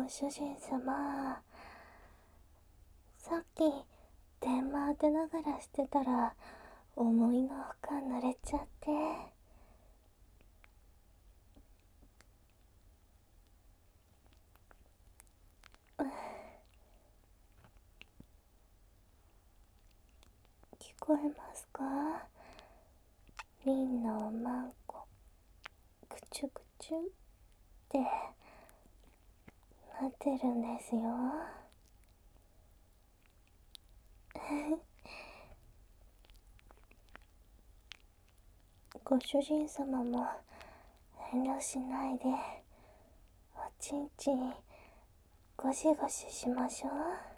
ご主人様、さっき電話当てながらしてたら思いのほか濡れちゃって。聞こえますか？リンのおまんこ、くちゅくちゅってなってるんですよ。ご主人様も遠慮しないでおちんちんゴシゴシしましょう。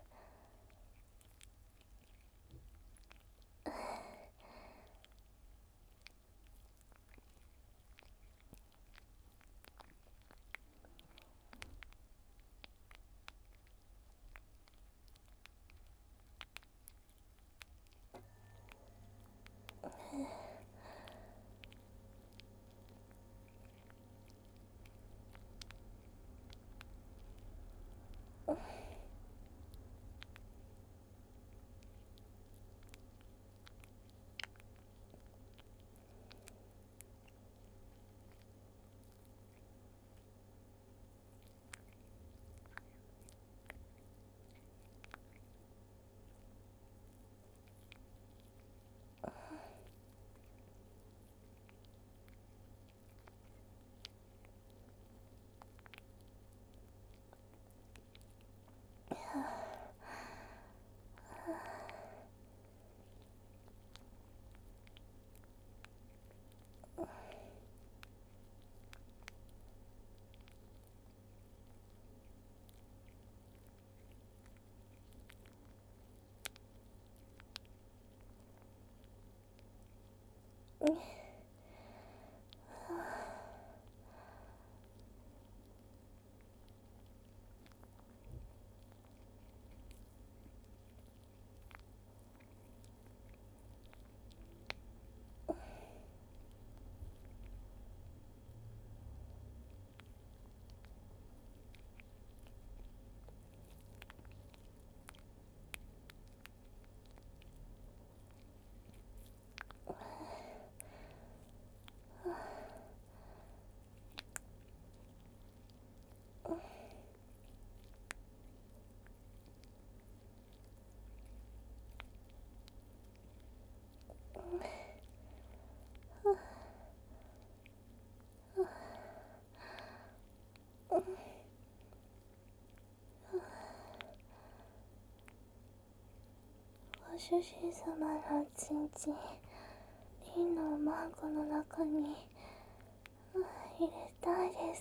ご主人様のおちんちん、リンのおまんこの中に入れたいです。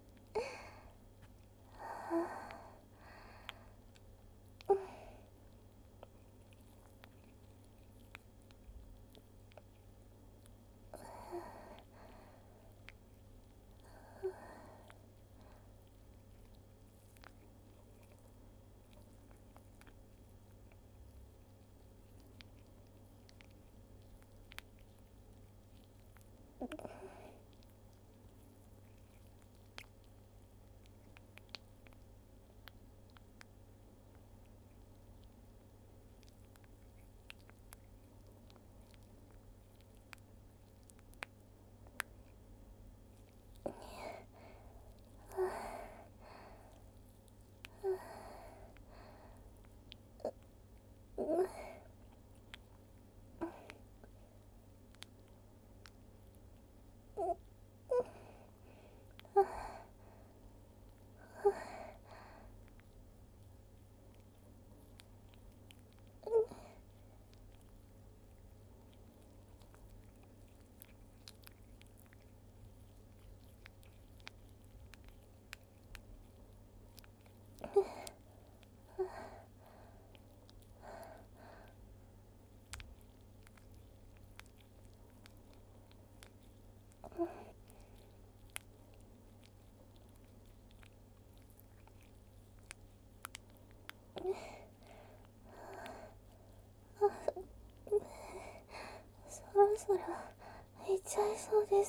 そろそろ行っちゃいそうです。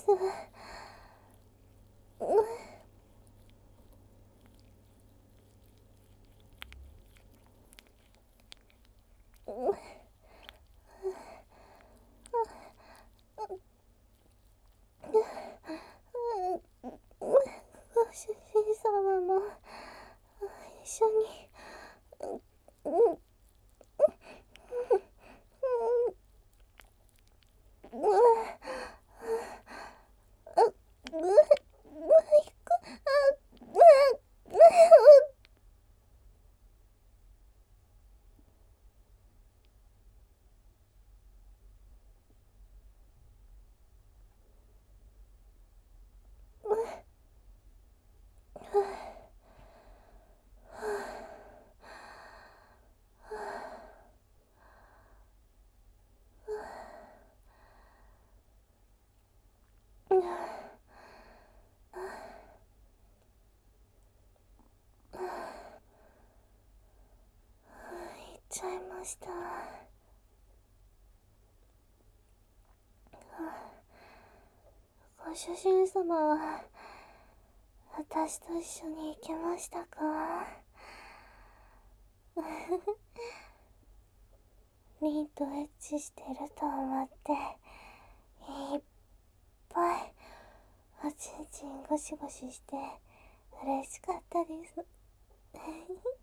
様も一緒に行っちゃいました。ご主人様は私と一緒に行けましたか？リンとエッチしてると思っていっぱいおちんちんゴシゴシして嬉しかったです。